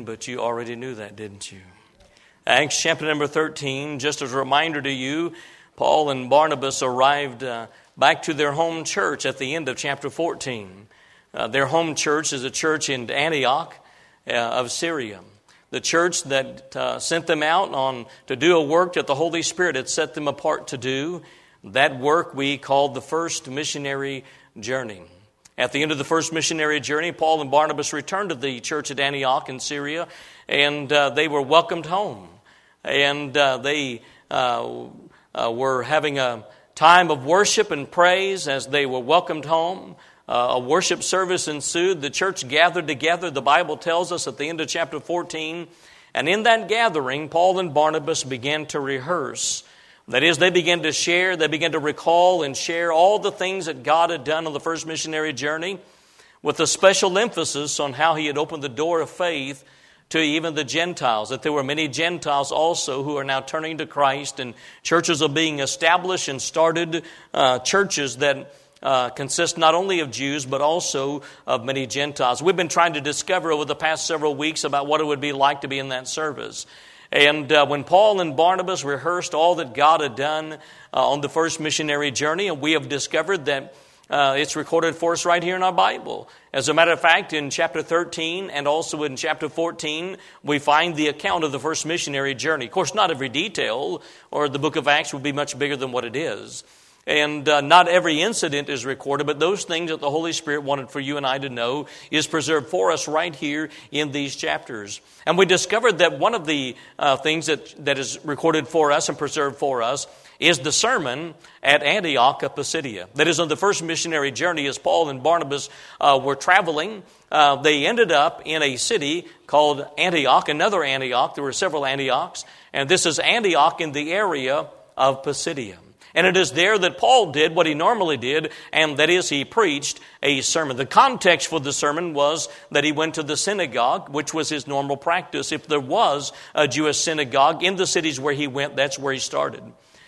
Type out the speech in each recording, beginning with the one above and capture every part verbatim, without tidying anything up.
but you already knew that, didn't you? Acts chapter number thirteen, just as a reminder to you, Paul and Barnabas arrived uh, back to their home church at the end of chapter fourteen. Uh, their home church is a church in Antioch uh, of Syria. The church that uh, sent them out on to do a work that the Holy Spirit had set them apart to do. That work we called the first missionary journey. At the end of the first missionary journey, Paul and Barnabas returned to the church at Antioch in Syria, and uh, they were welcomed home. And uh, they uh, uh, were having a time of worship and praise as they were welcomed home. Uh, a worship service ensued. The church gathered together. The Bible tells us at the end of chapter fourteen. And in that gathering, Paul and Barnabas began to rehearse. That is, they began to share, they began to recall and share all the things that God had done on the first missionary journey, with a special emphasis on how He had opened the door of faith to even the Gentiles, that there were many Gentiles also who are now turning to Christ, and churches are being established and started, uh, churches that Uh, consist not only of Jews, but also of many Gentiles. We've been trying to discover over the past several weeks about what it would be like to be in that service. And uh, when Paul and Barnabas rehearsed all that God had done uh, on the first missionary journey, and we have discovered that uh, it's recorded for us right here in our Bible. As a matter of fact, in chapter thirteen and also in chapter fourteen, we find the account of the first missionary journey. Of course, not every detail, or the book of Acts would be much bigger than what it is. And uh, not every incident is recorded, but those things that the Holy Spirit wanted for you and I to know is preserved for us right here in these chapters. And we discovered that one of the uh, things that, that is recorded for us and preserved for us is the sermon at Antioch of Pisidia. That is, on the first missionary journey, as Paul and Barnabas uh, were traveling, uh, they ended up in a city called Antioch, another Antioch. There were several Antiochs, and this is Antioch in the area of Pisidia. And it is there that Paul did what he normally did, and that is he preached a sermon. The context for the sermon was that he went to the synagogue, which was his normal practice. If there was a Jewish synagogue in the cities where he went, that's where he started.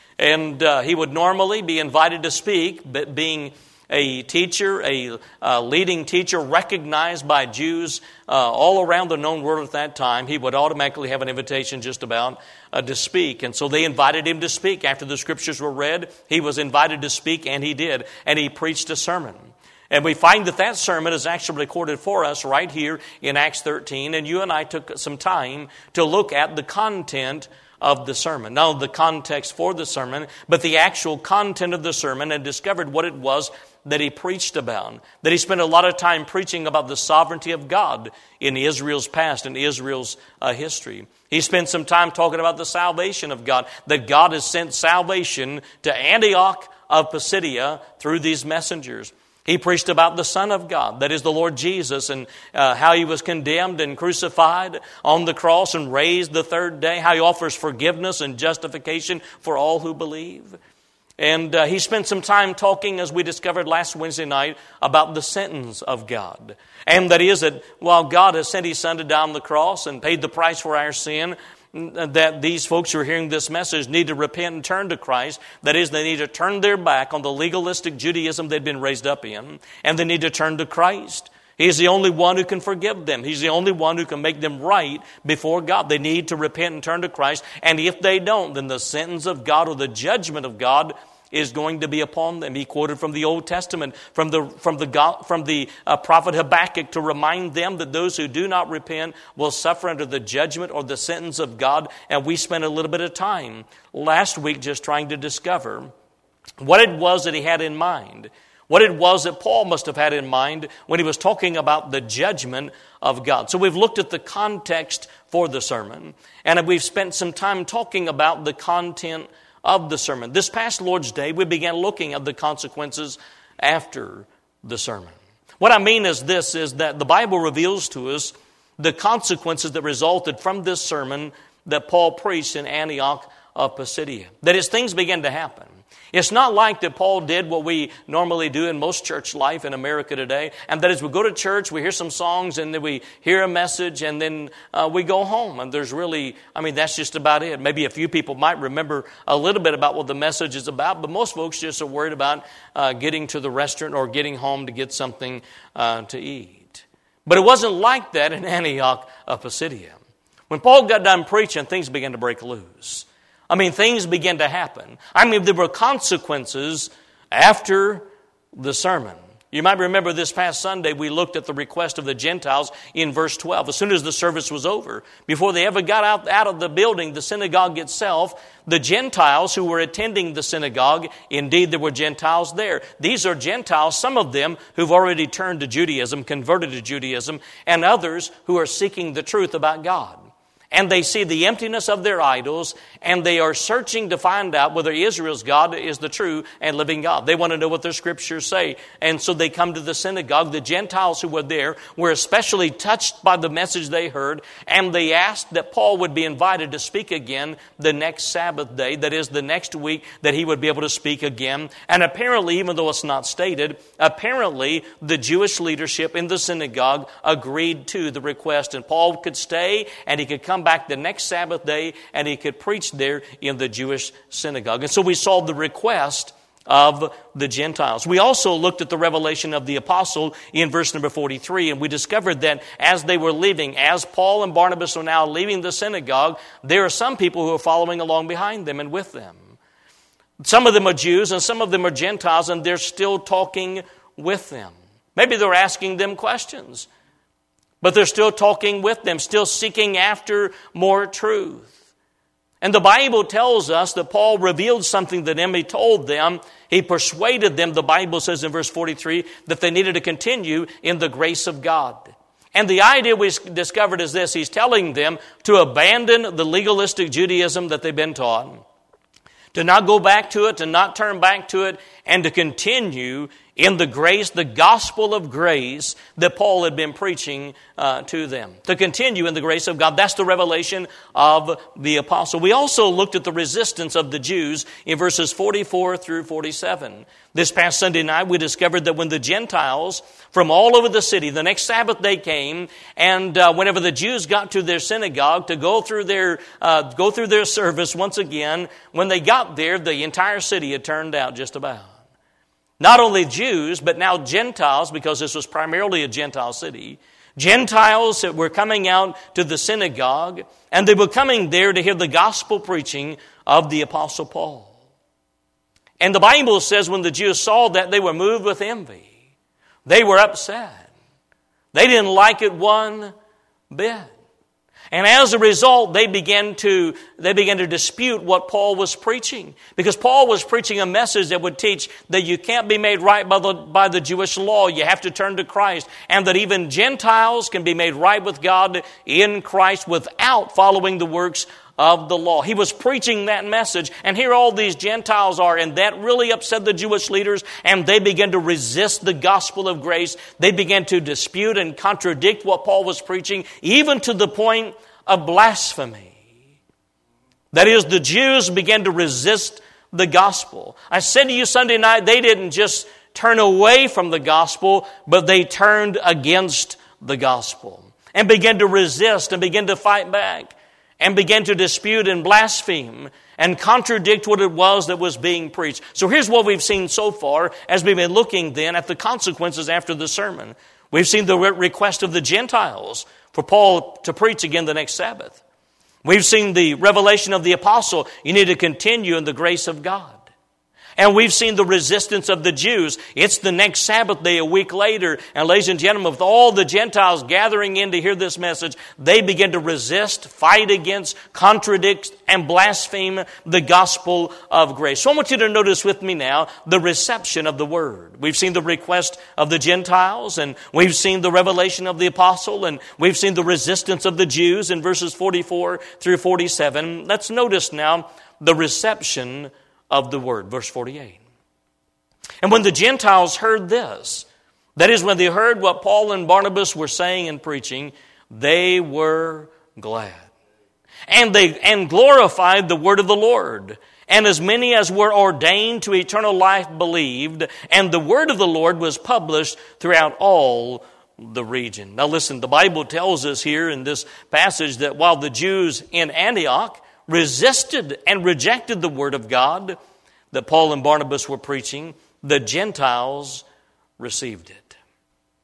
And uh, he would normally be invited to speak, but being a teacher, a uh, leading teacher recognized by Jews uh, all around the known world at that time, he would automatically have an invitation just about uh, to speak. And so they invited him to speak. After the scriptures were read, he was invited to speak, and he did. And he preached a sermon. And we find that that sermon is actually recorded for us right here in Acts thirteen. And you and I took some time to look at the content of the sermon. Not the context for the sermon, but the actual content of the sermon, and discovered what it was that he preached about. That he spent a lot of time preaching about the sovereignty of God in Israel's past and Israel's uh, history. He spent some time talking about the salvation of God, that God has sent salvation to Antioch of Pisidia through these messengers. He preached about the Son of God, that is the Lord Jesus, and uh, how He was condemned and crucified on the cross and raised the third day, how He offers forgiveness and justification for all who believe. And uh, he spent some time talking, as we discovered last Wednesday night, about the sentence of God. And that is that while God has sent His Son to die on the cross and paid the price for our sin, that these folks who are hearing this message need to repent and turn to Christ. That is, they need to turn their back on the legalistic Judaism they'd been raised up in, and they need to turn to Christ. He's the only one who can forgive them. He's the only one who can make them right before God. They need to repent and turn to Christ. And if they don't, then the sentence of God or the judgment of God is going to be upon them. He quoted from the Old Testament, from the from the God, from the uh, prophet Habakkuk, to remind them that those who do not repent will suffer under the judgment or the sentence of God. And we spent a little bit of time last week just trying to discover what it was that he had in mind, what it was that Paul must have had in mind when he was talking about the judgment of God. So we've looked at the context for the sermon, and we've spent some time talking about the content of the sermon. This past Lord's Day, we began looking at the consequences after the sermon. What I mean is this, is that the Bible reveals to us the consequences that resulted from this sermon that Paul preached in Antioch of Pisidia. That is, things began to happen. It's not like that Paul did what we normally do in most church life in America today, and that is we go to church, we hear some songs, and then we hear a message, and then uh, we go home. And there's really, I mean, that's just about it. Maybe a few people might remember a little bit about what the message is about, but most folks just are worried about uh, getting to the restaurant or getting home to get something uh, to eat. But it wasn't like that in Antioch of Pisidia. When Paul got done preaching, things began to break loose. I mean, things began to happen. I mean, there were consequences after the sermon. You might remember this past Sunday, we looked at the request of the Gentiles in verse twelve. As soon as the service was over, before they ever got out, out of the building, the synagogue itself, the Gentiles who were attending the synagogue, indeed there were Gentiles there. These are Gentiles, some of them who've already turned to Judaism, converted to Judaism, and others who are seeking the truth about God. And they see the emptiness of their idols, and they are searching to find out whether Israel's God is the true and living God. They want to know what their scriptures say. And so they come to the synagogue. The Gentiles who were there were especially touched by the message they heard, and they asked that Paul would be invited to speak again the next Sabbath day, that is, the next week, that he would be able to speak again. And apparently, even though it's not stated, apparently the Jewish leadership in the synagogue agreed to the request, and Paul could stay, and he could come back the next Sabbath day, and he could preach there in the Jewish synagogue. And so we saw the request of the Gentiles. We also looked at the revelation of the apostle in verse number forty-three, and we discovered that as they were leaving, as Paul and Barnabas are now leaving the synagogue, there are some people who are following along behind them and with them. Some of them are Jews and some of them are Gentiles, and they're still talking with them. Maybe they're asking them questions, but they're still talking with them, still seeking after more truth. And the Bible tells us that Paul revealed something to them. He told them, he persuaded them, the Bible says in verse forty-three, that they needed to continue in the grace of God. And the idea we discovered is this: he's telling them to abandon the legalistic Judaism that they've been taught, to not go back to it, to not turn back to it, and to continue in the grace, the gospel of grace that Paul had been preaching uh, to them. To continue in the grace of God. That's the revelation of the apostle. We also looked at the resistance of the Jews in verses forty-four through forty-seven. This past Sunday night, we discovered that when the Gentiles from all over the city, the next Sabbath day came, and uh, whenever the Jews got to their synagogue to go through their uh, go through their service once again, when they got there, the entire city had turned out just about. Not only Jews, but now Gentiles, because this was primarily a Gentile city. Gentiles that were coming out to the synagogue, and they were coming there to hear the gospel preaching of the Apostle Paul. And the Bible says when the Jews saw that, they were moved with envy. They were upset. They didn't like it one bit. And as a result, they began to they began to dispute what Paul was preaching. Because Paul was preaching a message that would teach that you can't be made right by the, by the Jewish law. You have to turn to Christ. And that even Gentiles can be made right with God in Christ without following the works of the law. He was preaching that message. And here all these Gentiles are. And that really upset the Jewish leaders. And they began to resist the gospel of grace. They began to dispute and contradict what Paul was preaching, even to the point of blasphemy. That is, the Jews began to resist the gospel. I said to you Sunday night, they didn't just turn away from the gospel, but they turned against the gospel and began to resist and began to fight back and began to dispute and blaspheme and contradict what it was that was being preached. So here's what we've seen so far as we've been looking then at the consequences after the sermon. We've seen the request of the Gentiles for Paul to preach again the next Sabbath. We've seen the revelation of the apostle. You need to continue in the grace of God. And we've seen the resistance of the Jews. It's the next Sabbath day, a week later. And ladies and gentlemen, with all the Gentiles gathering in to hear this message, they begin to resist, fight against, contradict, and blaspheme the gospel of grace. So I want you to notice with me now the reception of the word. We've seen the request of the Gentiles, and we've seen the revelation of the apostle, and we've seen the resistance of the Jews in verses forty-four through forty-seven. Let's notice now the reception of the word, verse forty-eight. And when the Gentiles heard this, that is, when they heard what Paul and Barnabas were saying and preaching, they were glad. And they and glorified the word of the Lord. And as many as were ordained to eternal life believed, and the word of the Lord was published throughout all the region. Now listen, the Bible tells us here in this passage that while the Jews in Antioch resisted and rejected the word of God that Paul and Barnabas were preaching, the Gentiles received it.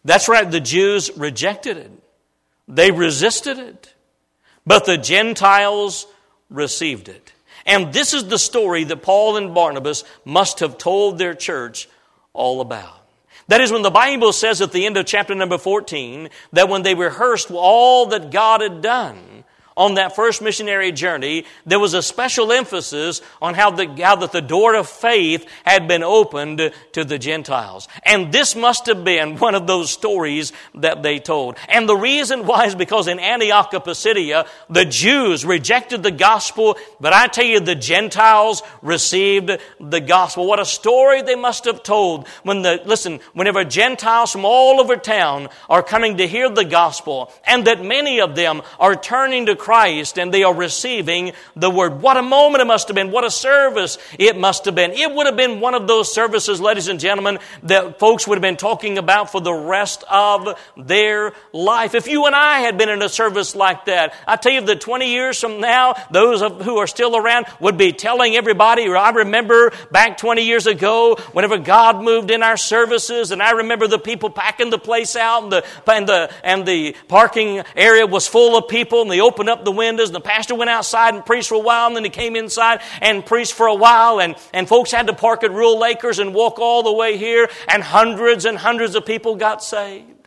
That's right, the Jews rejected it. They resisted it. But the Gentiles received it. And this is the story that Paul and Barnabas must have told their church all about. That is, when the Bible says at the end of chapter number fourteen, that when they rehearsed all that God had done on that first missionary journey, there was a special emphasis on how, the, how that the door of faith had been opened to the Gentiles. And this must have been one of those stories that they told. And the reason why is because in Antioch of Pisidia, the Jews rejected the gospel, but I tell you, the Gentiles received the gospel. What a story they must have told when the, listen, whenever Gentiles from all over town are coming to hear the gospel, and that many of them are turning to Christ and they are receiving the word. What a moment it must have been. What a service it must have been. It would have been one of those services, ladies and gentlemen, that folks would have been talking about for the rest of their life. If you and I had been in a service like that, I tell you that twenty years from now, those of, who are still around would be telling everybody, or I remember back twenty years ago, whenever God moved in our services, and I remember the people packing the place out, and the, and the, and the parking area was full of people, and they opened up the windows, and the pastor went outside and preached for a while, and then he came inside and preached for a while, and, and folks had to park at Rural Acres and walk all the way here, and hundreds and hundreds of people got saved.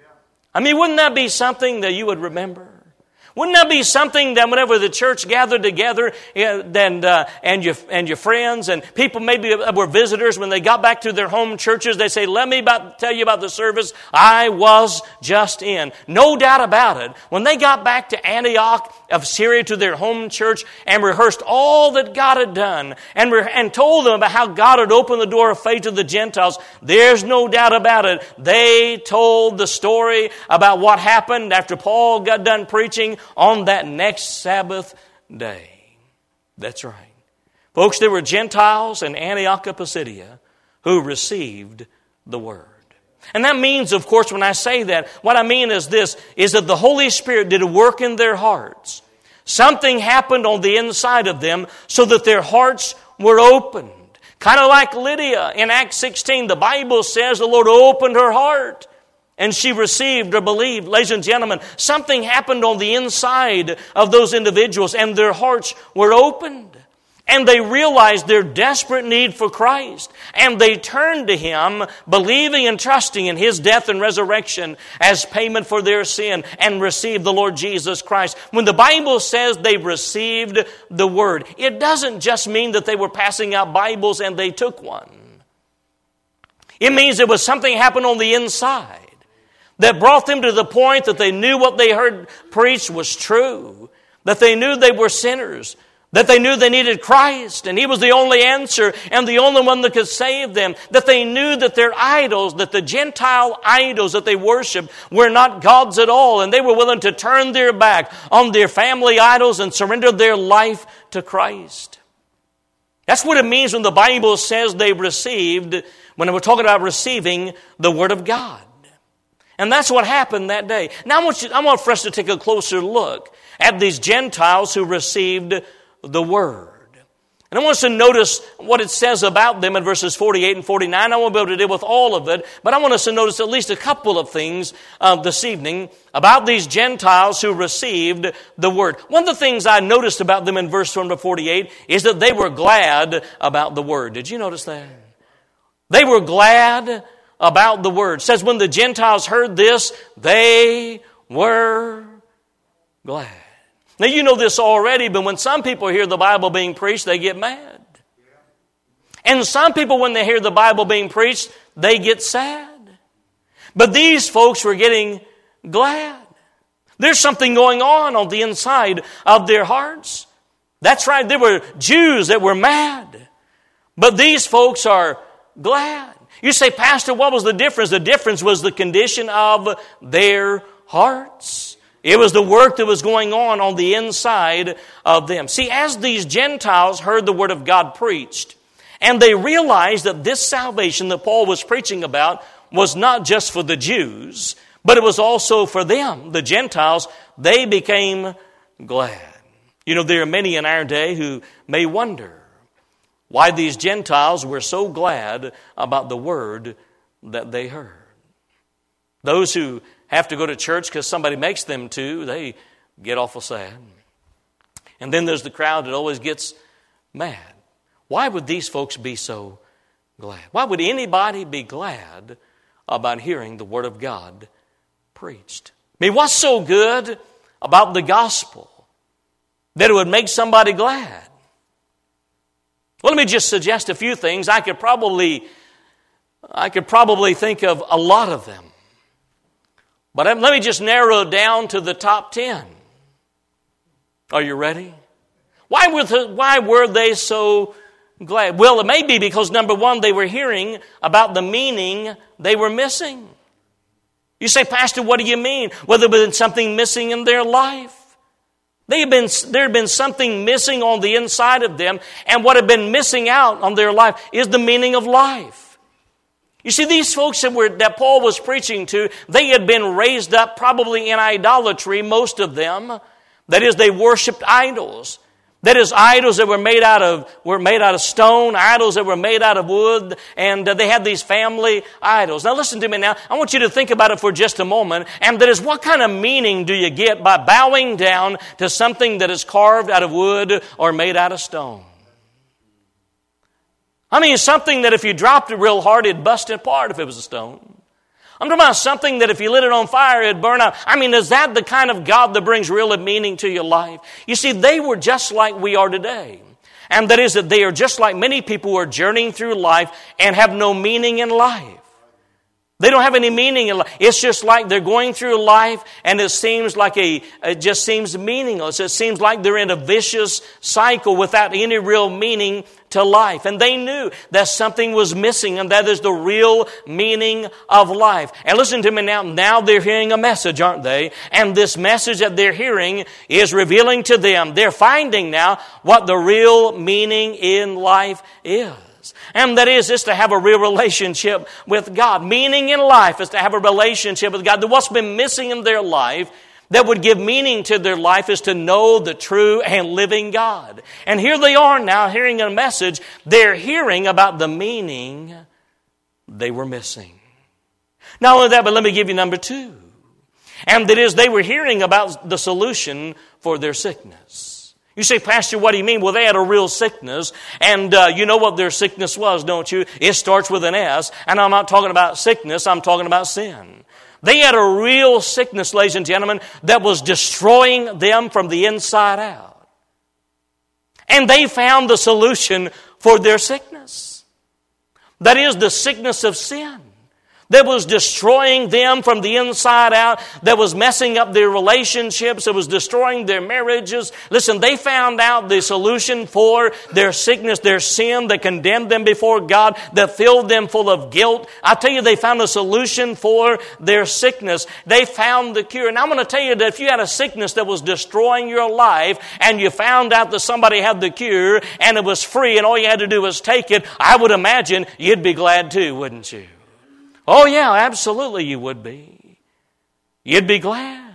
I mean, wouldn't that be something that you would remember? Wouldn't that be something that whenever the church gathered together, and uh, and your and your friends and people maybe were visitors, when they got back to their home churches, they say, "Let me about, tell you about the service I was just in." No doubt about it. When they got back to Antioch of Syria, to their home church, and rehearsed all that God had done, and re- and told them about how God had opened the door of faith to the Gentiles, there's no doubt about it. They told the story about what happened after Paul got done preaching on that next Sabbath day. That's right. Folks, there were Gentiles in Antioch of Pisidia who received the word. And that means, of course, when I say that, what I mean is this, is that the Holy Spirit did a work in their hearts. Something happened on the inside of them so that their hearts were opened. Kind of like Lydia in Acts sixteen, the Bible says the Lord opened her heart, and she received or believed. Ladies and gentlemen, something happened on the inside of those individuals, and their hearts were opened. And they realized their desperate need for Christ. And they turned to Him, believing and trusting in His death and resurrection as payment for their sin, and received the Lord Jesus Christ. When the Bible says they received the Word, it doesn't just mean that they were passing out Bibles and they took one. It means there was something happened on the inside that brought them to the point that they knew what they heard preached was true, that they knew they were sinners, that they knew they needed Christ, and He was the only answer and the only one that could save them, that they knew that their idols, that the Gentile idols that they worshiped were not gods at all, and they were willing to turn their back on their family idols and surrender their life to Christ. That's what it means when the Bible says they received, when we're talking about receiving the Word of God. And that's what happened that day. Now I want, you, I want for us to take a closer look at these Gentiles who received the Word. And I want us to notice what it says about them in verses forty-eight and forty-nine. I won't be able to deal with all of it, but I want us to notice at least a couple of things uh, this evening about these Gentiles who received the Word. One of the things I noticed about them in verse forty-eight is that they were glad about the Word. Did you notice that? They were glad about the Word. It says when the Gentiles heard this, they were glad. Now you know this already, but when some people hear the Bible being preached, they get mad. And some people, when they hear the Bible being preached, they get sad. But these folks were getting glad. There's something going on on the inside of their hearts. That's right, there were Jews that were mad. But these folks are glad. You say, Pastor, what was the difference? The difference was the condition of their hearts. It was the work that was going on on the inside of them. See, as these Gentiles heard the Word of God preached, and they realized that this salvation that Paul was preaching about was not just for the Jews, but it was also for them, the Gentiles, they became glad. You know, there are many in our day who may wonder why these Gentiles were so glad about the Word that they heard. Those who have to go to church because somebody makes them to, they get awful sad. And then there's the crowd that always gets mad. Why would these folks be so glad? Why would anybody be glad about hearing the Word of God preached? I mean, what's so good about the gospel that it would make somebody glad? Well, let me just suggest a few things. I could probably, I could probably think of a lot of them. But let me just narrow it down to the top ten. Are you ready? Why were, the, why were they so glad? Well, it may be because, number one, they were hearing about the meaning they were missing. You say, Pastor, what do you mean? Well, there had been something missing in their life. They had been, there had been something missing on the inside of them, and what had been missing out on their life is the meaning of life. You see, these folks that, were, that Paul was preaching to, they had been raised up probably in idolatry, most of them. That is, they worshipped idols. That is, idols that were made out of were made out of stone, idols that were made out of wood, and uh, they had these family idols. Now listen to me now. I want you to think about it for just a moment. And that is, what kind of meaning do you get by bowing down to something that is carved out of wood or made out of stone? I mean, something that if you dropped it real hard, it'd bust apart if it was a stone. I'm talking about something that if you lit it on fire, it'd burn out. I mean, is that the kind of God that brings real meaning to your life? You see, they were just like we are today. And that is that they are just like many people who are journeying through life and have no meaning in life. They don't have any meaning in life. It's just like they're going through life and it seems like a, it just seems meaningless. It seems like they're in a vicious cycle without any real meaning to life. And they knew that something was missing, and that is the real meaning of life. And listen to me now. Now they're hearing a message, aren't they? And this message that they're hearing is revealing to them. They're finding now what the real meaning in life is. And that is, is to have a real relationship with God. Meaning in life is to have a relationship with God. What's been missing in their life that would give meaning to their life is to know the true and living God. And here they are now hearing a message. They're hearing about the meaning they were missing. Not only that, but let me give you number two. And that is, they were hearing about the solution for their sickness. You say, Pastor, what do you mean? Well, they had a real sickness, and uh, you know what their sickness was, don't you? It starts with an S, and I'm not talking about sickness, I'm talking about sin. They had a real sickness, ladies and gentlemen, that was destroying them from the inside out. And they found the solution for their sickness. That is the sickness of sin. That was destroying them from the inside out, that was messing up their relationships, that was destroying their marriages. Listen, they found out the solution for their sickness, their sin that condemned them before God, that filled them full of guilt. I tell you, they found a solution for their sickness. They found the cure. And I'm going to tell you that if you had a sickness that was destroying your life, and you found out that somebody had the cure, and it was free, and all you had to do was take it, I would imagine you'd be glad too, wouldn't you? Oh, yeah, absolutely you would be. You'd be glad.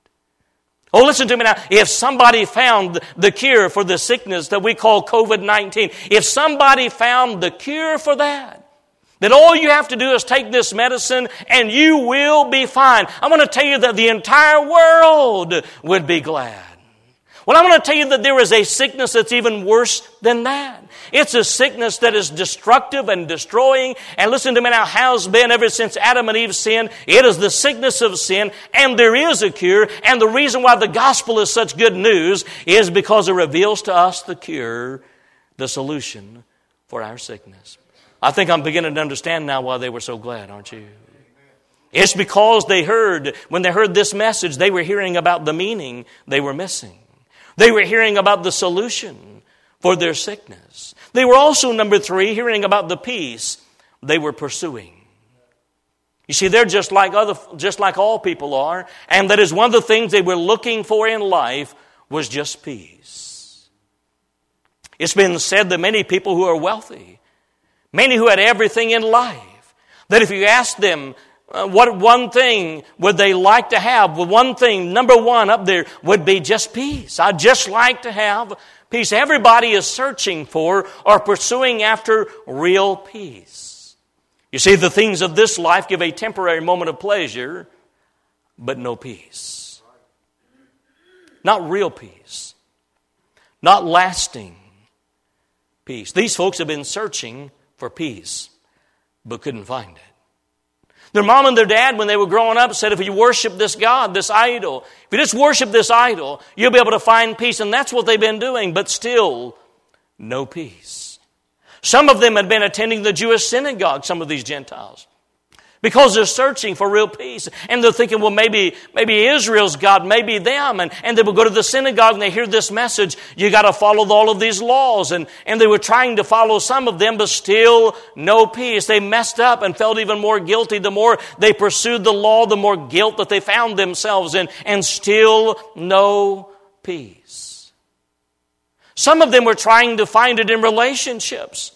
Oh, listen to me now. If somebody found the cure for the sickness that we call covid nineteen, if somebody found the cure for that, then all you have to do is take this medicine and you will be fine. I'm going to tell you that the entire world would be glad. Well, I'm going to tell you that there is a sickness that's even worse than that. It's a sickness that is destructive and destroying. And listen to me now, has been ever since Adam and Eve sinned. It is the sickness of sin, and there is a cure. And the reason why the gospel is such good news is because it reveals to us the cure, the solution for our sickness. I think I'm beginning to understand now why they were so glad, aren't you? It's because they heard, when they heard this message, they were hearing about the meaning they were missing. They were hearing about the solution for their sickness. They were also, number three, hearing about the peace they were pursuing. You see, they're just like other, just like all people are, and that is one of the things they were looking for in life was just peace. It's been said that many people who are wealthy, many who had everything in life, that if you asked them, Uh, what one thing would they like to have? Well, one thing, number one up there, would be just peace. I'd just like to have peace. Everybody is searching for or pursuing after real peace. You see, the things of this life give a temporary moment of pleasure, but no peace. Not real peace. Not lasting peace. These folks have been searching for peace, but couldn't find it. Their mom and their dad, when they were growing up, said, if you worship this God, this idol, if you just worship this idol, you'll be able to find peace. And that's what they've been doing, but still no peace. Some of them had been attending the Jewish synagogue, some of these Gentiles, because they're searching for real peace. And they're thinking, well, maybe maybe Israel's God, maybe them. And, and they will go to the synagogue and they hear this message, you got to follow all of these laws. And, and they were trying to follow some of them, but still no peace. They messed up and felt even more guilty. The more they pursued the law, the more guilt that they found themselves in, and still no peace. Some of them were trying to find it in relationships,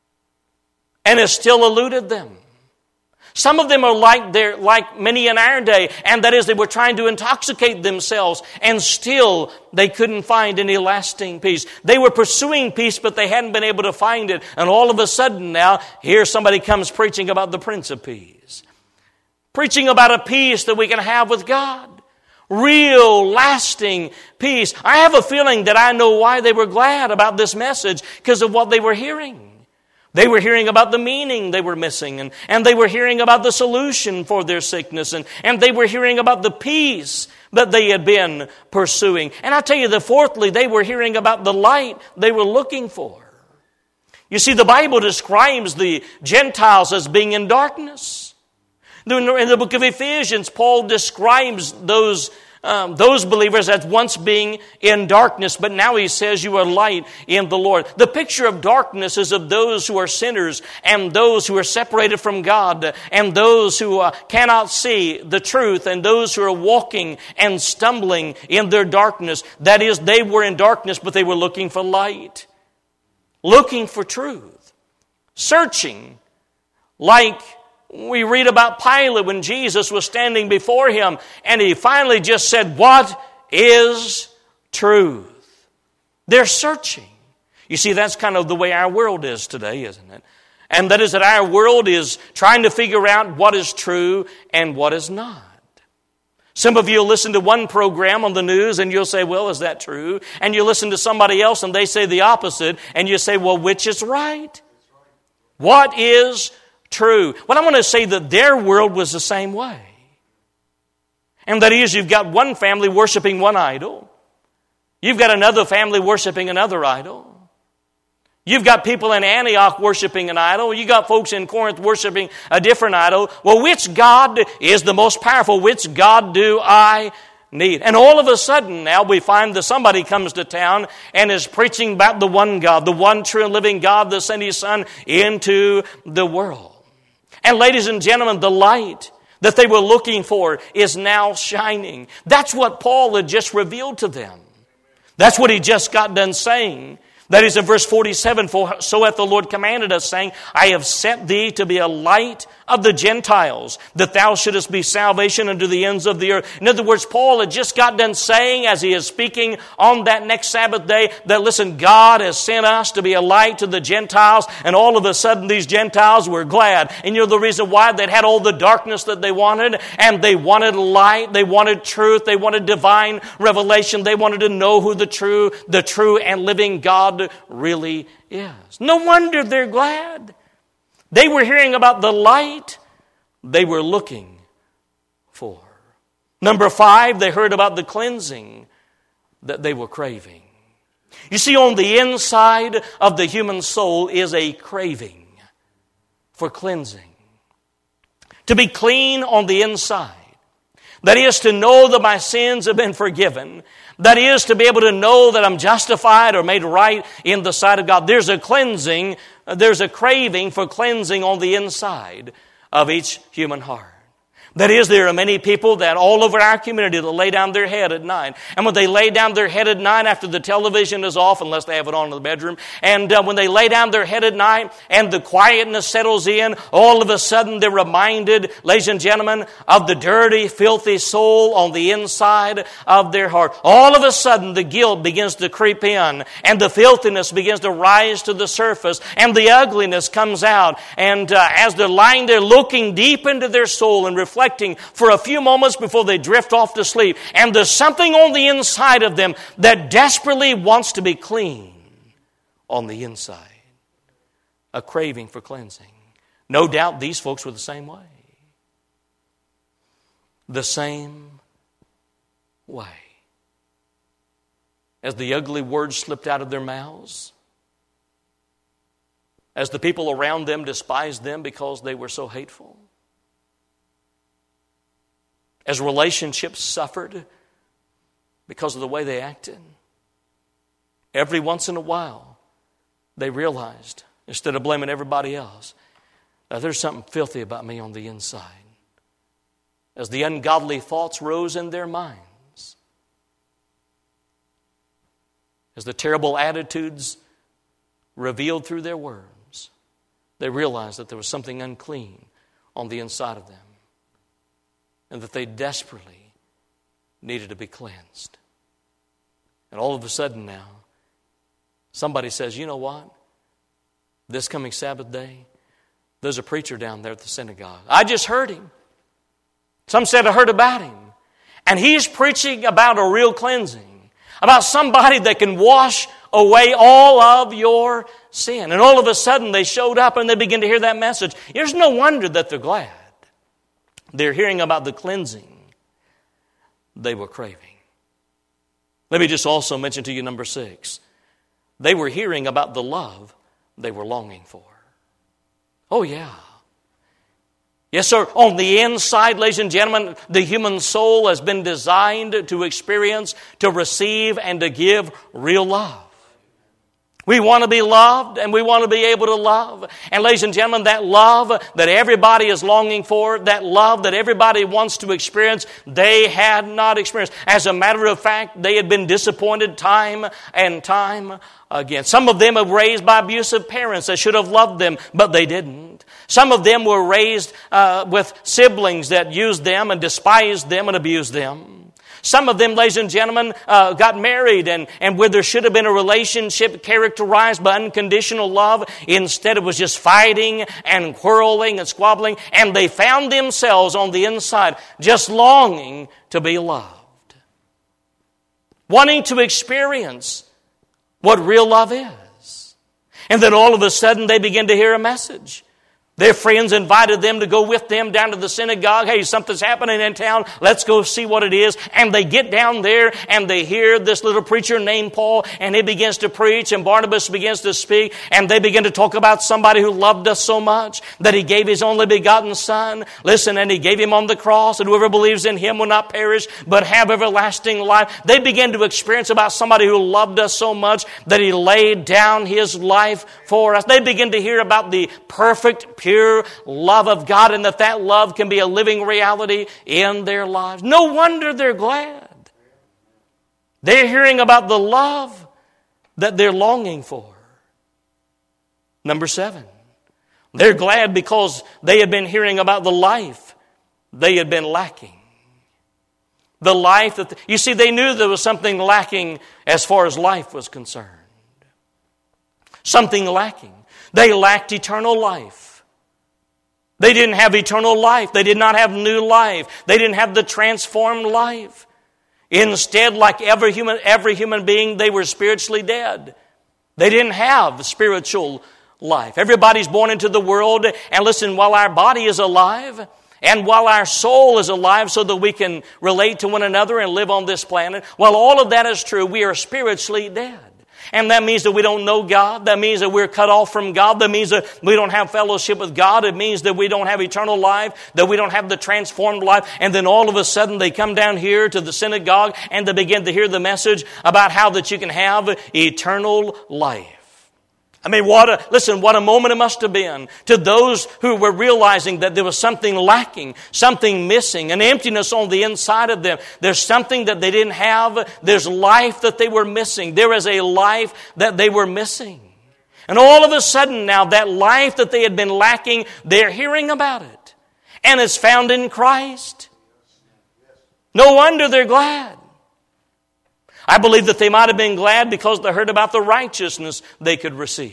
and it still eluded them. Some of them are like they're like many in our day, and that is they were trying to intoxicate themselves, and still they couldn't find any lasting peace. They were pursuing peace, but they hadn't been able to find it. And all of a sudden now, here somebody comes preaching about the Prince of Peace. Preaching about a peace that we can have with God. Real, lasting peace. I have a feeling that I know why they were glad about this message, because of what they were hearing. They were hearing about the meaning they were missing, and, and they were hearing about the solution for their sickness, and, and they were hearing about the peace that they had been pursuing. And I tell you that fourthly, they were hearing about the light they were looking for. You see, the Bible describes the Gentiles as being in darkness. In the book of Ephesians, Paul describes those Um, those believers as once being in darkness, but now he says you are light in the Lord. The picture of darkness is of those who are sinners and those who are separated from God and those who uh, cannot see the truth and those who are walking and stumbling in their darkness. That is, they were in darkness, but they were looking for light, looking for truth, searching like we read about Pilate when Jesus was standing before him, and he finally just said, what is truth? They're searching. You see, that's kind of the way our world is today, isn't it? And that is that our world is trying to figure out what is true and what is not. Some of you will listen to one program on the news and you'll say, well, is that true? And you listen to somebody else and they say the opposite, and you say, well, which is right? What is true? Well, I want to say that their world was the same way. And that is, you've got one family worshiping one idol. You've got another family worshiping another idol. You've got people in Antioch worshiping an idol. You've got folks in Corinth worshiping a different idol. Well, which God is the most powerful? Which God do I need? And all of a sudden now we find that somebody comes to town and is preaching about the one God, the one true and living God that sent His Son into the world. And ladies and gentlemen, the light that they were looking for is now shining. That's what Paul had just revealed to them. That's what he just got done saying. That is in verse forty-seven, for so hath the Lord commanded us, saying, I have set thee to be a light of the Gentiles, that thou shouldest be salvation unto the ends of the earth. In other words, Paul had just got done saying, as he is speaking on that next Sabbath day, that listen, God has sent us to be a light to the Gentiles, and all of a sudden these Gentiles were glad. And you know the reason why? They'd had all the darkness that they wanted, and they wanted light, they wanted truth, they wanted divine revelation, they wanted to know who the true, the true and living God really is. No wonder they're glad. They were hearing about the light they were looking for. Number five, they heard about the cleansing that they were craving. You see, on the inside of the human soul is a craving for cleansing. To be clean on the inside. That is to know that my sins have been forgiven. That is to be able to know that I'm justified or made right in the sight of God. There's a cleansing, there's a craving for cleansing on the inside of each human heart. That is, there are many people that all over our community that lay down their head at night. And when they lay down their head at night after the television is off, unless they have it on in the bedroom, and uh, when they lay down their head at night and the quietness settles in, all of a sudden they're reminded, ladies and gentlemen, of the dirty, filthy soul on the inside of their heart. All of a sudden the guilt begins to creep in, and the filthiness begins to rise to the surface, and the ugliness comes out. And uh, as they're lying there looking deep into their soul and reflecting for a few moments before they drift off to sleep, and there's something on the inside of them that desperately wants to be clean on the inside. A craving for cleansing. No doubt these folks were the same way. The same way. As the ugly words slipped out of their mouths, as the people around them despised them because they were so hateful, as relationships suffered because of the way they acted, every once in a while they realized, instead of blaming everybody else, that there's something filthy about me on the inside. As the ungodly thoughts rose in their minds, as the terrible attitudes revealed through their words, they realized that there was something unclean on the inside of them, and that they desperately needed to be cleansed. And all of a sudden now, somebody says, you know what? This coming Sabbath day, there's a preacher down there at the synagogue. I just heard him. Some said I heard about him. And he's preaching about a real cleansing, about somebody that can wash away all of your sin. And all of a sudden they showed up and they began to hear that message. There's no wonder that they're glad. They're hearing about the cleansing they were craving. Let me just also mention to you number six. They were hearing about the love they were longing for. Oh, yeah. Yes, sir. On the inside, ladies and gentlemen, the human soul has been designed to experience, to receive, and to give real love. We want to be loved, and we want to be able to love. And ladies and gentlemen, that love that everybody is longing for, that love that everybody wants to experience, they had not experienced. As a matter of fact, they had been disappointed time and time again. Some of them were raised by abusive parents that should have loved them, but they didn't. Some of them were raised uh, with siblings that used them and despised them and abused them. Some of them, ladies and gentlemen, uh, got married and, and where there should have been a relationship characterized by unconditional love, instead it was just fighting and quarreling and squabbling, and they found themselves on the inside just longing to be loved, wanting to experience what real love is. And then all of a sudden they begin to hear a message. Their friends invited them to go with them down to the synagogue. Hey, something's happening in town. Let's go see what it is. And they get down there and they hear this little preacher named Paul, and he begins to preach, and Barnabas begins to speak, and they begin to talk about somebody who loved us so much that he gave his only begotten Son. Listen, and he gave him on the cross, and whoever believes in him will not perish but have everlasting life. They begin to experience about somebody who loved us so much that he laid down his life for us. They begin to hear about the perfect, pure love of God, and that that love can be a living reality in their lives. No wonder they're glad. They're hearing about the love that they're longing for. Number seven, they're glad because they had been hearing about the life they had been lacking. The life that, you see, they knew there was something lacking as far as life was concerned. Something lacking. They lacked eternal life. They didn't have eternal life. They did not have new life. They didn't have the transformed life. Instead, like every human, every human being, they were spiritually dead. They didn't have spiritual life. Everybody's born into the world, and listen, while our body is alive, and while our soul is alive so that we can relate to one another and live on this planet, while all of that is true, we are spiritually dead. And that means that we don't know God. That means that we're cut off from God. That means that we don't have fellowship with God. It means that we don't have eternal life, that we don't have the transformed life. And then all of a sudden they come down here to the synagogue and they begin to hear the message about how that you can have eternal life. I mean, what a, listen, what a moment it must have been to those who were realizing that there was something lacking, something missing, an emptiness on the inside of them. There's something that they didn't have. There's life that they were missing. There is a life that they were missing. And all of a sudden now, that life that they had been lacking, they're hearing about it. And it's found in Christ. No wonder they're glad. I believe that they might have been glad because they heard about the righteousness they could receive.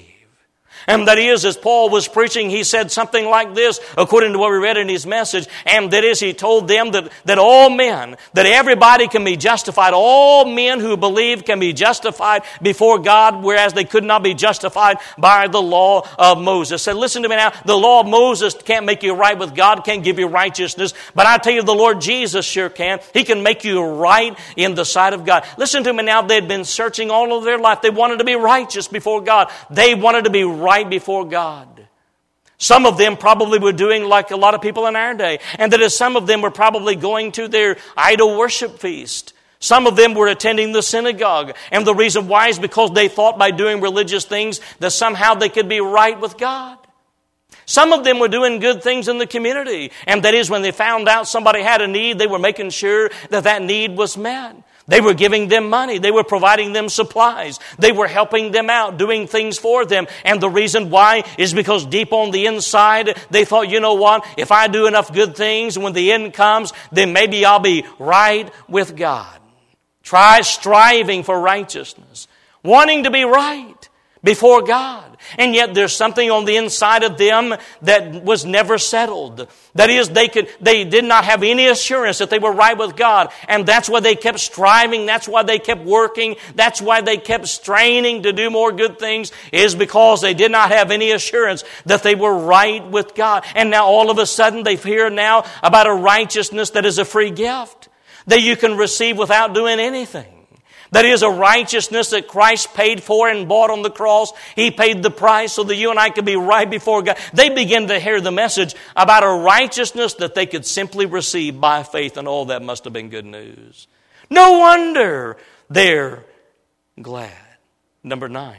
And that is, as Paul was preaching, he said something like this, according to what we read in his message. And that is, he told them that, that all men, that everybody can be justified. All men who believe can be justified before God, whereas they could not be justified by the law of Moses. So listen to me now. The law of Moses can't make you right with God, can't give you righteousness. But I tell you, the Lord Jesus sure can. He can make you right in the sight of God. Listen to me now. They'd been searching all of their life. They wanted to be righteous before God. They wanted to be right before God. Some of them probably were doing like a lot of people in our day, and that is, some of them were probably going to their idol worship feast. Some of them were attending the synagogue, and the reason why is because they thought by doing religious things that somehow they could be right with God. Some of them were doing good things in the community, and that is, when they found out somebody had a need, they were making sure that that need was met. They were giving them money. They were providing them supplies. They were helping them out, doing things for them. And the reason why is because deep on the inside, they thought, you know what? If I do enough good things, when the end comes, then maybe I'll be right with God. Try striving for righteousness, wanting to be right before God. And yet there's something on the inside of them that was never settled. That is, they could, they did not have any assurance that they were right with God. And that's why they kept striving. That's why they kept working. That's why they kept straining to do more good things, is because they did not have any assurance that they were right with God. And now all of a sudden they hear now about a righteousness that is a free gift that you can receive without doing anything. That is a righteousness that Christ paid for and bought on the cross. He paid the price so that you and I could be right before God. They begin to hear the message about a righteousness that they could simply receive by faith, and all that must have been good news. No wonder they're glad. Number nine.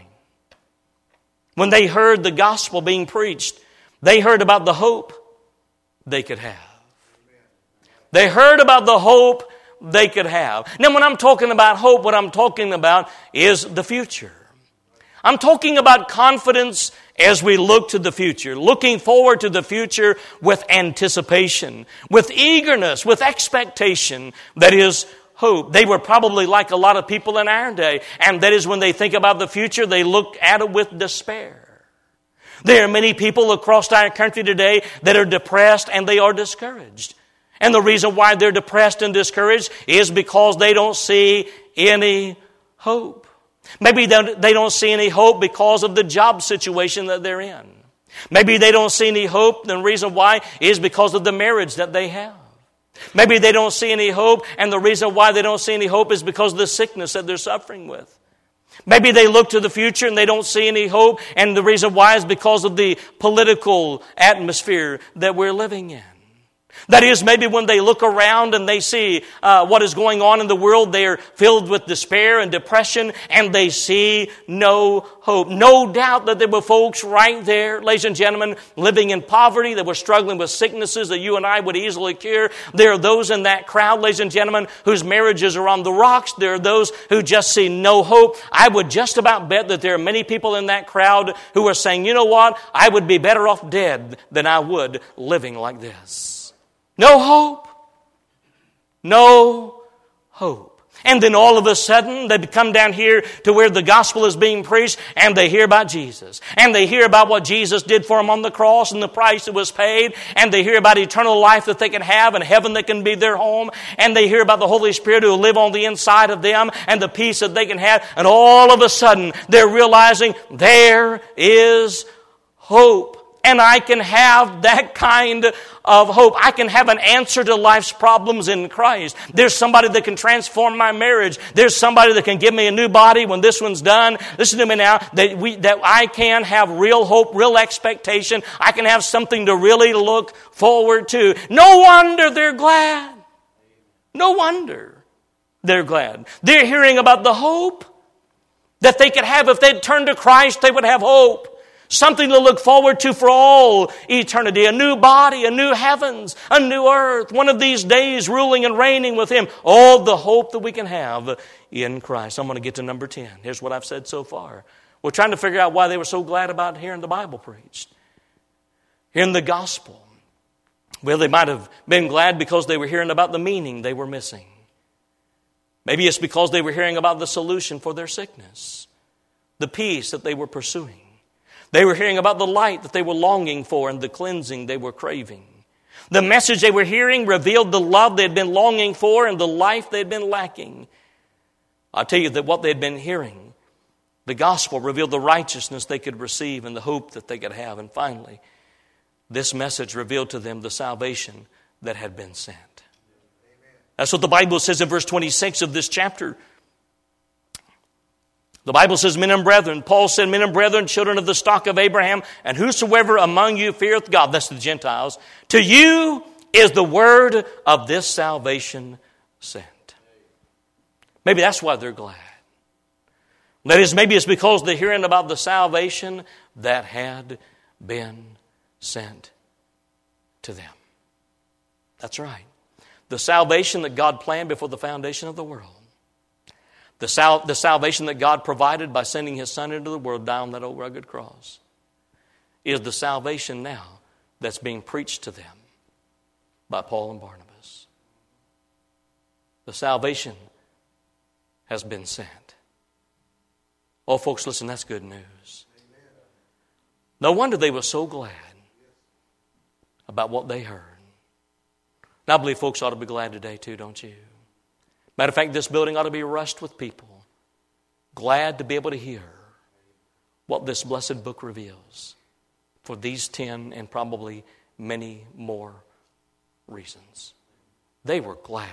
When they heard the gospel being preached, they heard about the hope they could have. They heard about the hope they could have. Now, when I'm talking about hope, what I'm talking about is the future. I'm talking about confidence as we look to the future, looking forward to the future with anticipation, with eagerness, with expectation. That is hope. They were probably like a lot of people in our day, and that is, when they think about the future, they look at it with despair. There are many people across our country today that are depressed and they are discouraged. And the reason why they're depressed and discouraged is because they don't see any hope. Maybe they don't see any hope because of the job situation that they're in. Maybe they don't see any hope. The reason why is because of the marriage that they have. Maybe they don't see any hope, and the reason why they don't see any hope is because of the sickness that they're suffering with. Maybe they look to the future and they don't see any hope, and the reason why is because of the political atmosphere that we're living in. That is, maybe when they look around and they see uh, what is going on in the world, they are filled with despair and depression, and they see no hope. No doubt that there were folks right there, ladies and gentlemen, living in poverty, that were struggling with sicknesses that you and I would easily cure. There are those in that crowd, ladies and gentlemen, whose marriages are on the rocks. There are those who just see no hope. I would just about bet that there are many people in that crowd who are saying, you know what, I would be better off dead than I would living like this. No hope. No hope. And then all of a sudden, they come down here to where the gospel is being preached, and they hear about Jesus. And they hear about what Jesus did for them on the cross and the price that was paid. And they hear about eternal life that they can have, and heaven that can be their home. And they hear about the Holy Spirit who will live on the inside of them, and the peace that they can have. And all of a sudden, they're realizing there is hope. And I can have that kind of hope. I can have an answer to life's problems in Christ. There's somebody that can transform my marriage. There's somebody that can give me a new body when this one's done. Listen to me now, that we, that I can have real hope, real expectation. I can have something to really look forward to. No wonder they're glad. No wonder they're glad. They're hearing about the hope that they could have. If they'd turned to Christ, they would have hope. Something to look forward to for all eternity. A new body, a new heavens, a new earth. One of these days ruling and reigning with Him. All the hope that we can have in Christ. I'm going to get to number ten. Here's what I've said so far. We're trying to figure out why they were so glad about hearing the Bible preached. Hearing the gospel. Well, they might have been glad because they were hearing about the meaning they were missing. Maybe it's because they were hearing about the solution for their sickness. The peace that they were pursuing. They were hearing about the light that they were longing for and the cleansing they were craving. The message they were hearing revealed the love they had been longing for and the life they had been lacking. I'll tell you that what they had been hearing, the gospel revealed the righteousness they could receive and the hope that they could have. And finally, this message revealed to them the salvation that had been sent. That's what the Bible says in verse twenty-six of this chapter. The Bible says, men and brethren, Paul said, men and brethren, children of the stock of Abraham, and whosoever among you feareth God, that's the Gentiles, to you is the word of this salvation sent. Maybe that's why they're glad. That is, maybe it's because they're hearing about the salvation that had been sent to them. That's right. The salvation that God planned before the foundation of the world. The, sal- the salvation that God provided by sending His Son into the world down that old rugged cross is the salvation now that's being preached to them by Paul and Barnabas. The salvation has been sent. Oh, folks, listen, that's good news. No wonder they were so glad about what they heard. And I believe folks ought to be glad today too, don't you? Matter of fact, this building ought to be rushed with people glad to be able to hear what this blessed book reveals for these ten and probably many more reasons. They were glad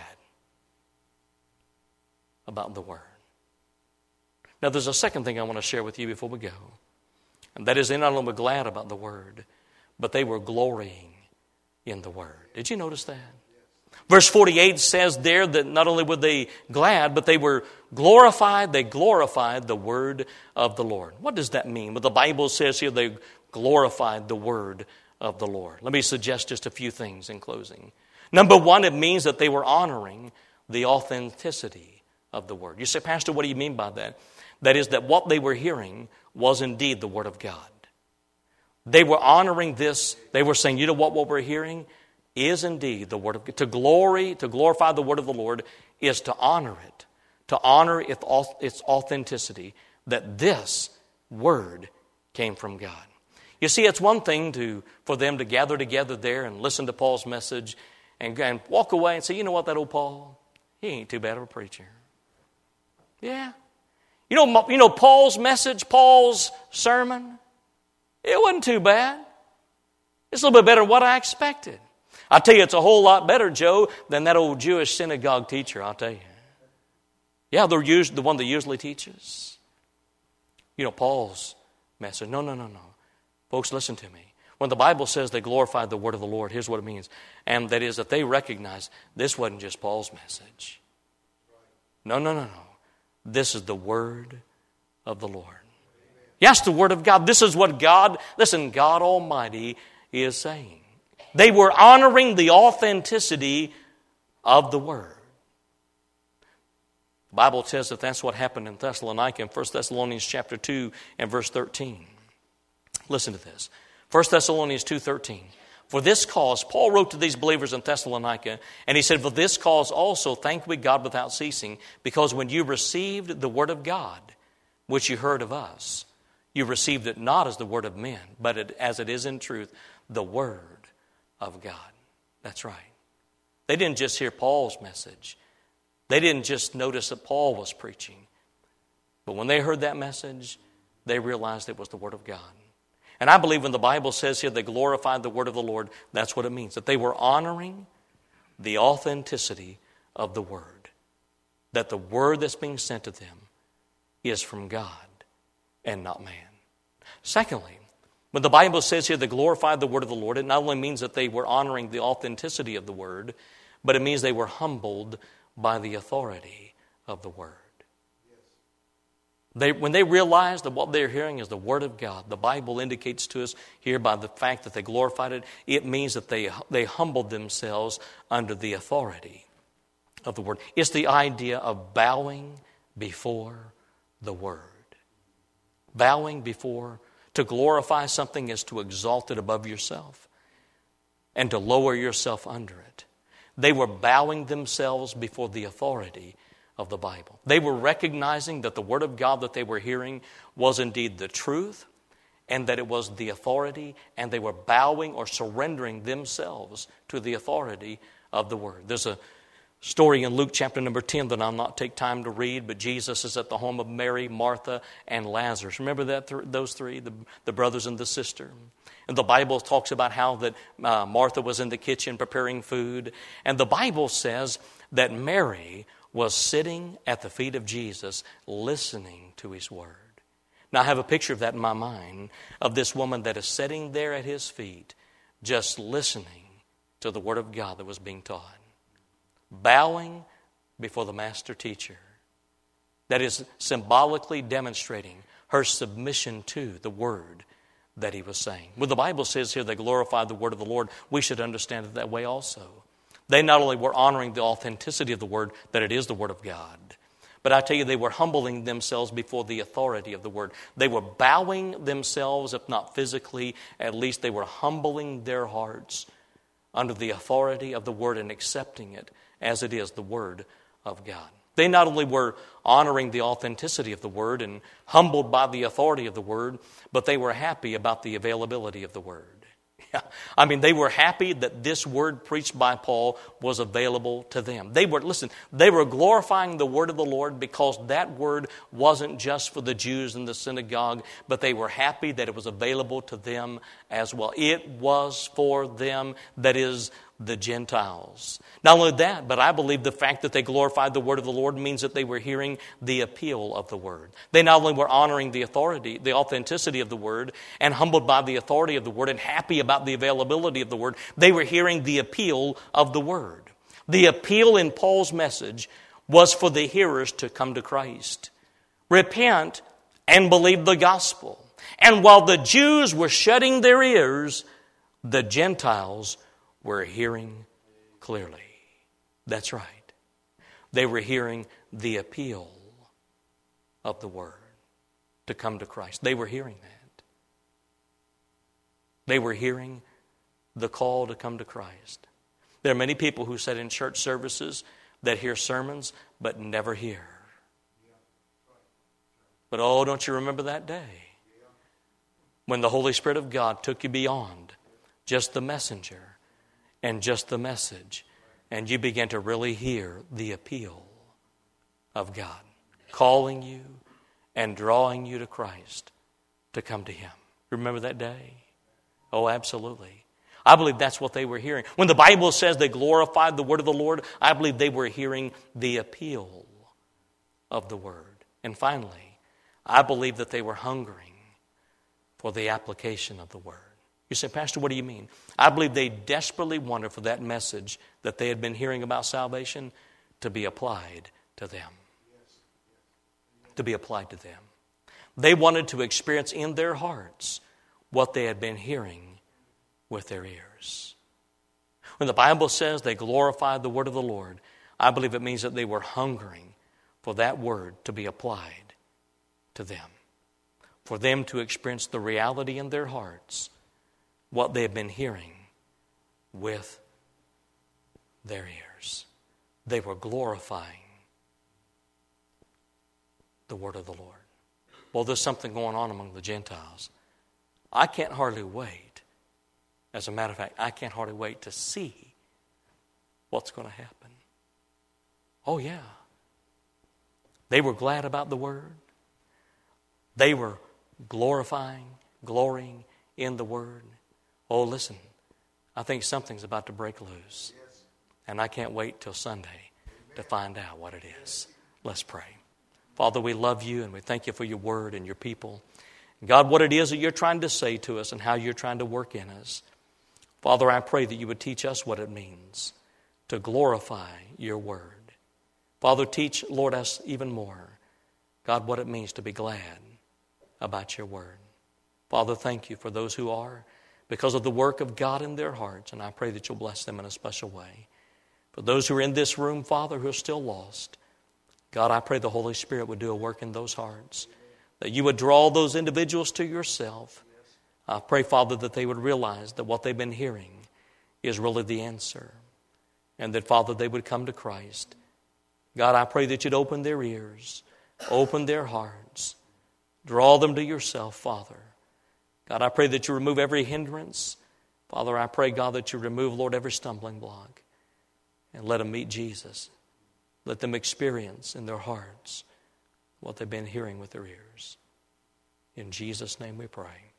about the Word. Now, there's a second thing I want to share with you before we go. And that is, they not only were glad about the Word, but they were glorying in the Word. Did you notice that? Verse forty-eight says there that not only were they glad, but they were glorified. They glorified the word of the Lord. What does that mean? Well, the Bible says here they glorified the word of the Lord. Let me suggest just a few things in closing. Number one, it means that they were honoring the authenticity of the word. You say, Pastor, what do you mean by that? That is that what they were hearing was indeed the word of God. They were honoring this. They were saying, you know what, what we're hearing is indeed the word of God. To glory, to glorify the word of the Lord is to honor it, to honor its authenticity, that this word came from God. You see, it's one thing to for them to gather together there and listen to Paul's message and, and walk away and say, you know what, that old Paul, he ain't too bad of a preacher. Yeah. You know, you know Paul's message, Paul's sermon, it wasn't too bad. It's a little bit better than what I expected. I tell you, it's a whole lot better, Joe, than that old Jewish synagogue teacher, I'll tell you. Yeah, they're used, the one that usually teaches. You know, Paul's message. No, no, no, no. Folks, listen to me. When the Bible says they glorified the word of the Lord, here's what it means. And that is that they recognize this wasn't just Paul's message. No, no, no, no. This is the word of the Lord. Yes, the word of God. This is what God, listen, God Almighty is saying. They were honoring the authenticity of the word. The Bible says that that's what happened in Thessalonica in First Thessalonians chapter two and verse thirteen. Listen to this. First Thessalonians two thirteen. For this cause, Paul wrote to these believers in Thessalonica, and he said, for this cause also thank we God without ceasing, because when you received the word of God, which you heard of us, you received it not as the word of men, but it, as it is in truth, the word of God. That's right. They didn't just hear Paul's message. They didn't just notice that Paul was preaching. But when they heard that message, they realized it was the word of God. And I believe when the Bible says here they glorified the word of the Lord, that's what it means. That they were honoring the authenticity of the word. That the word that's being sent to them is from God and not man. Secondly, when the Bible says here they glorified the word of the Lord, it not only means that they were honoring the authenticity of the word, but it means they were humbled by the authority of the word. They, when they realized that what they're hearing is the Word of God, the Bible indicates to us here by the fact that they glorified it, it means that they, they humbled themselves under the authority of the Word. It's the idea of bowing before the Word. Bowing before, to glorify something is to exalt it above yourself and to lower yourself under it. They were bowing themselves before the authority of the Bible. They were recognizing that the Word of God that they were hearing was indeed the truth and that it was the authority, and they were bowing or surrendering themselves to the authority of the Word. There's a story in Luke chapter number ten that I'll not take time to read, but Jesus is at the home of Mary, Martha, and Lazarus. Remember that th- those three, the, the brothers and the sister? And the Bible talks about how that uh, Martha was in the kitchen preparing food, and the Bible says that Mary was sitting at the feet of Jesus listening to His Word. Now I have a picture of that in my mind, of this woman that is sitting there at His feet just listening to the Word of God that was being taught. Bowing before the master teacher. That is symbolically demonstrating her submission to the Word that He was saying. When the Bible says here they glorified the Word of the Lord, we should understand it that way also. They not only were honoring the authenticity of the Word, that it is the Word of God, but I tell you, they were humbling themselves before the authority of the Word. They were bowing themselves, if not physically, at least they were humbling their hearts under the authority of the Word and accepting it as it is, the Word of God. They not only were honoring the authenticity of the Word and humbled by the authority of the Word, but they were happy about the availability of the Word. I mean, they were happy that this word preached by Paul was available to them. They were, listen, they were glorifying the word of the Lord because that word wasn't just for the Jews in the synagogue, but they were happy that it was available to them as well. It was for them, that is, the Gentiles. Not only that, but I believe the fact that they glorified the word of the Lord means that they were hearing the appeal of the word. They not only were honoring the authority, the authenticity of the word, and humbled by the authority of the word and happy about the availability of the word, they were hearing the appeal of the word. The appeal in Paul's message was for the hearers to come to Christ, repent, and believe the gospel. And while the Jews were shutting their ears, the Gentiles were hearing clearly. That's right. They were hearing the appeal of the word to come to Christ. They were hearing that. They were hearing the call to come to Christ. There are many people who sit in church services that hear sermons but never hear. But oh, don't you remember that day when the Holy Spirit of God took you beyond just the messenger and just the message, and you began to really hear the appeal of God, calling you and drawing you to Christ to come to Him. Remember that day? Oh, absolutely. I believe that's what they were hearing. When the Bible says they glorified the word of the Lord, I believe they were hearing the appeal of the word. And finally, I believe that they were hungering for the application of the word. You say, Pastor, what do you mean? I believe they desperately wanted for that message that they had been hearing about salvation to be applied to them. To be applied to them. They wanted to experience in their hearts what they had been hearing with their ears. When the Bible says they glorified the word of the Lord, I believe it means that they were hungering for that word to be applied to them. For them to experience the reality in their hearts what they have been hearing with their ears. They were glorifying the word of the Lord. Well, there's something going on among the Gentiles. I can't hardly wait. As a matter of fact, I can't hardly wait to see what's going to happen. Oh, yeah. They were glad about the word. They were glorifying, glorying in the word. Oh, listen, I think something's about to break loose. And I can't wait till Sunday to find out what it is. Let's pray. Father, we love you and we thank you for your word and your people. God, what it is that you're trying to say to us and how you're trying to work in us. Father, I pray that you would teach us what it means to glorify your word. Father, teach, Lord, us even more God, what it means to be glad about your word. Father, thank you for those who are, because of the work of God in their hearts, and I pray that you'll bless them in a special way. For those who are in this room, Father, who are still lost, God, I pray the Holy Spirit would do a work in those hearts, that you would draw those individuals to yourself. I pray, Father, that they would realize that what they've been hearing is really the answer, and that, Father, they would come to Christ. God, I pray that you'd open their ears, open their hearts, draw them to yourself, Father. God, I pray that you remove every hindrance. Father, I pray, God, that you remove, Lord, every stumbling block, and let them meet Jesus. Let them experience in their hearts what they've been hearing with their ears. In Jesus' name we pray.